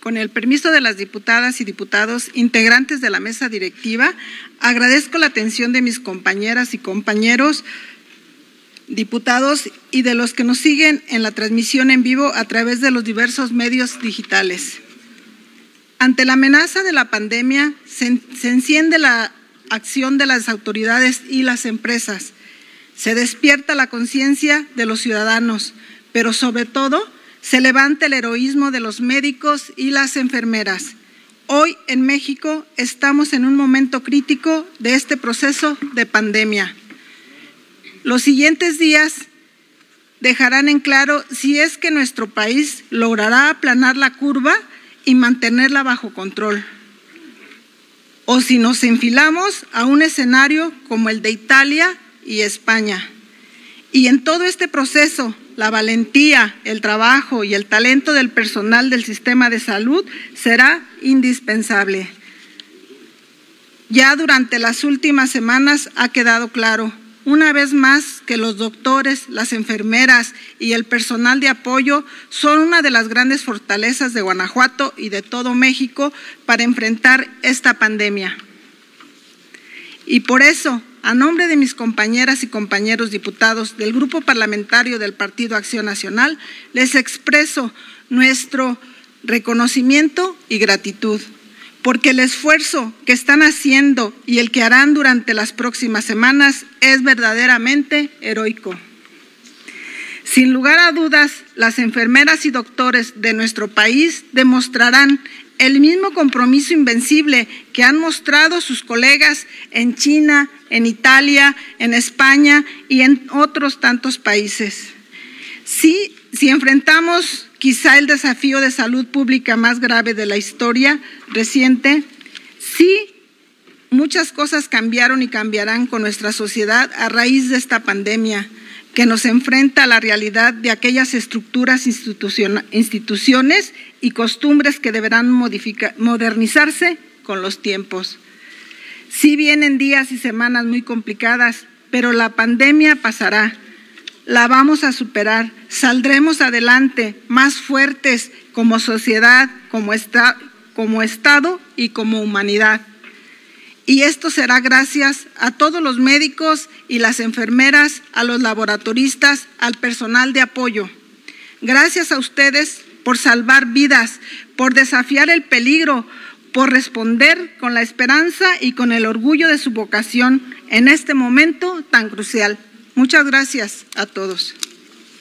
con el permiso de las diputadas y diputados integrantes de la mesa directiva, agradezco la atención de mis compañeras y compañeros diputados y de los que nos siguen en la transmisión en vivo a través de los diversos medios digitales. Ante la amenaza de la pandemia, se enciende la acción de las autoridades y las empresas. Se despierta la conciencia de los ciudadanos, pero sobre todo se levanta el heroísmo de los médicos y las enfermeras. Hoy en México estamos en un momento crítico de este proceso de pandemia. Los siguientes días dejarán en claro si es que nuestro país logrará aplanar la curva y mantenerla bajo control, o si nos enfilamos a un escenario como el de Italia y España. Y en todo este proceso, la valentía, el trabajo y el talento del personal del sistema de salud será indispensable. Ya durante las últimas semanas ha quedado claro, una vez más, que los doctores, las enfermeras y el personal de apoyo son una de las grandes fortalezas de Guanajuato y de todo México para enfrentar esta pandemia. Y por eso, a nombre de mis compañeras y compañeros diputados del Grupo Parlamentario del Partido Acción Nacional, les expreso nuestro reconocimiento y gratitud, porque el esfuerzo que están haciendo y el que harán durante las próximas semanas es verdaderamente heroico. Sin lugar a dudas, las enfermeras y doctores de nuestro país demostrarán el mismo compromiso invencible que han mostrado sus colegas en China, en Italia, en España y en otros tantos países. Si enfrentamos quizá el desafío de salud pública más grave de la historia reciente, sí, muchas cosas cambiaron y cambiarán con nuestra sociedad a raíz de esta pandemia, que nos enfrenta a la realidad de aquellas estructuras, instituciones y costumbres que deberán modernizarse con los tiempos. Sí vienen días y semanas muy complicadas, pero la pandemia pasará. La vamos a superar, saldremos adelante más fuertes como sociedad, como Estado y como humanidad. Y esto será gracias a todos los médicos y las enfermeras, a los laboratoristas, al personal de apoyo. Gracias a ustedes por salvar vidas, por desafiar el peligro, por responder con la esperanza y con el orgullo de su vocación en este momento tan crucial. Muchas gracias a todos.